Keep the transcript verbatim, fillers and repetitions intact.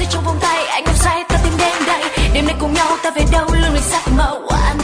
trong vòng tay, anh không sai ta tìm đến đây. Đêm nay cùng nhau ta về đâu lung linh sắc màu. Anh